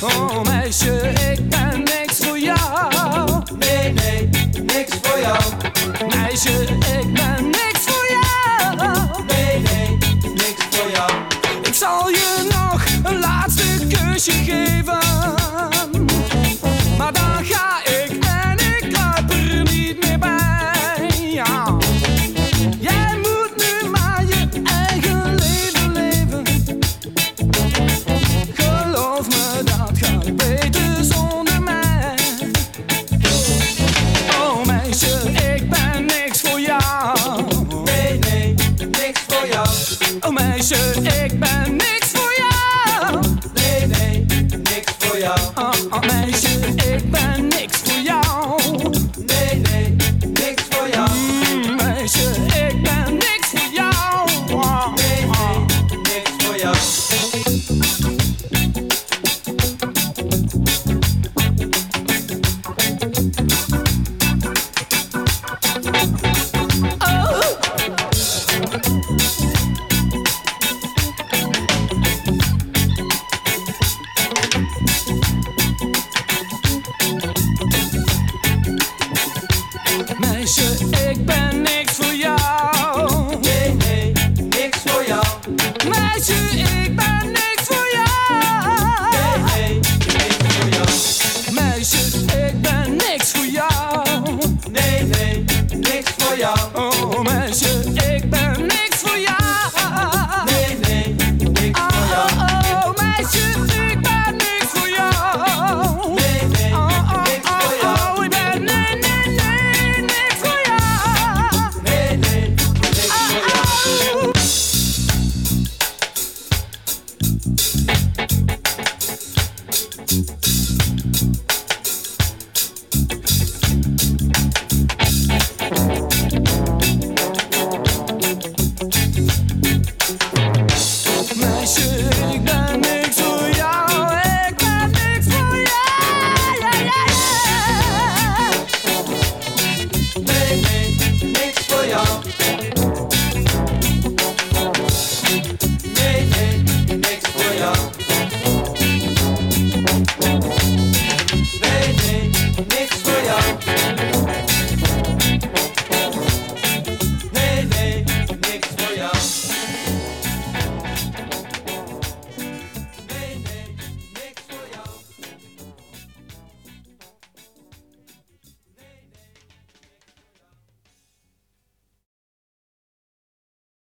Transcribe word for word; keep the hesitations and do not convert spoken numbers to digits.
Oh meisje, ik ben niks voor jou. Nee, nee, niks voor jou. Meisje, ik ben niks voor jou. Nee, nee, niks voor jou. Ik zal je nog een laatste kusje geven, maar dan ga ik en ik kruip er niet meer bij. Ja. Jij moet nu maar je eigen leven leven. Geloof me, dat gaat beter zonder mij. Oh meisje, ik ben niks voor jou. Nee, nee, niks voor jou. Oh meisje, ik ben niks voor jou. Nee, nee, niks voor jou. Oh, oh meisje,